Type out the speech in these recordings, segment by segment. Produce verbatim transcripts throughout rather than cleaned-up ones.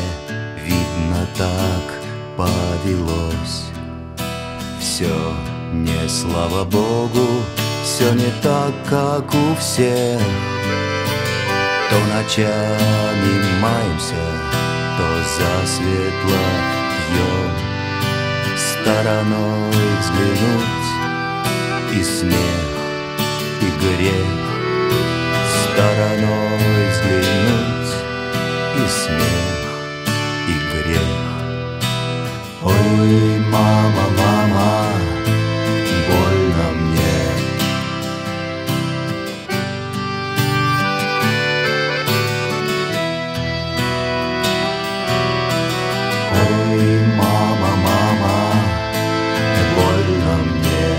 видно, так повелось. Все не слава Богу, все не так, как у всех. То ночами маемся, то засветло пьем. Стороной взглянуть и смех, и грех. Стороной взглянуть и смех, и грех. Ой, мама, мама, больно мне. Ой, мама, мама, больно мне.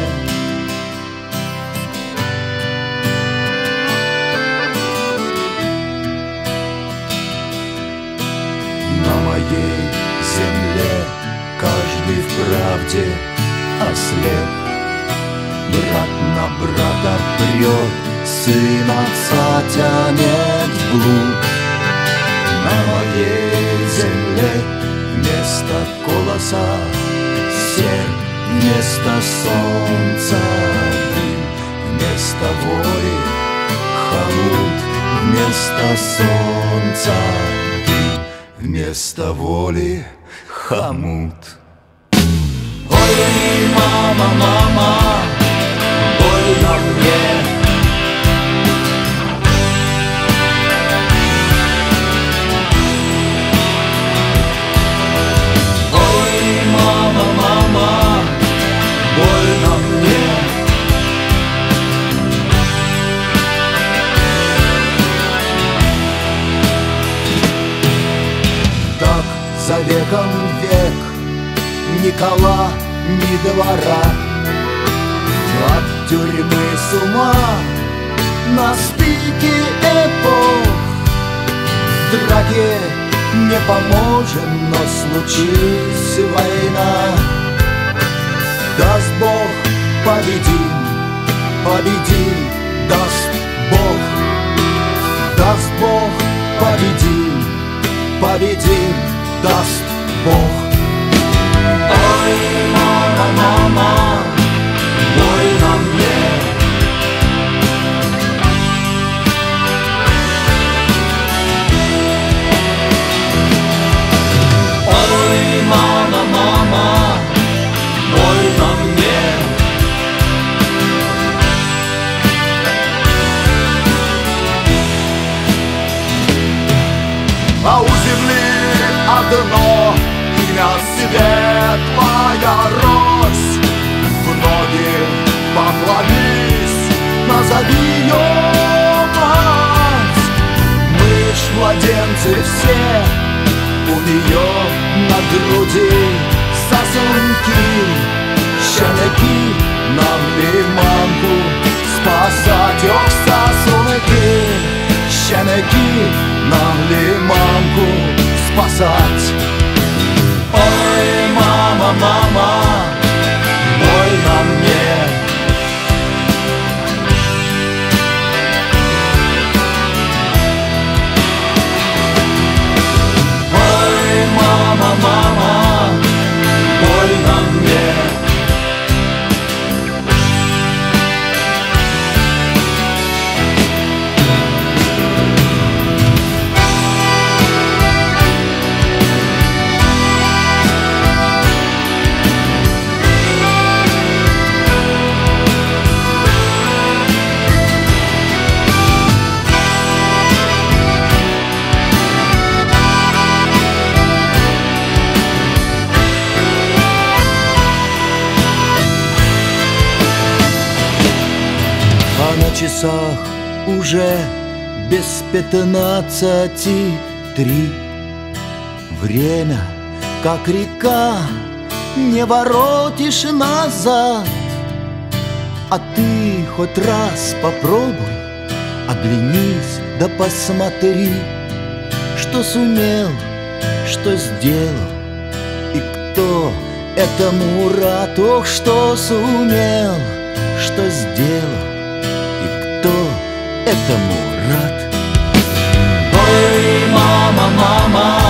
На моей земле каждый в правде ослеп. Брат на брата прет, сын отца тянет вглубь. На моей земле вместо колоса серп, вместо солнца дым, вместо воли хомут, вместо солнца дым, вместо воли хомут. Ой, мама, мама, больно мне. Ой, мама, мама, больно мне. Так за веком век, ни кола, ни двора, от тюрьмы с ума на стыке эпох. В драке не поможем, но случись война. Даст Бог, победим, победим, даст Бог. Даст Бог, победим, победим, даст Бог. Ой, мама, мама, больно мне. Ой, мама, мама, больно мне. А у земли одно имя светлая рось. В ноги поклонись, назови ее мать. Мы ж младенцы все, у нее на груди сосунки, щенки, нам ли мамку спасать? Ох, сосунки, щенки, нам ли мамку спасать? Ой, мама, мама, больно мне. Ой, мама, мама, больно мне. На часах уже без пятнадцати три. Время, как река, не воротишь назад. А ты хоть раз попробуй, оглянись да посмотри, что сумел, что сделал и кто этому рад. Ох, что сумел, что сделал и кто этому рад. Ой, мама, мама,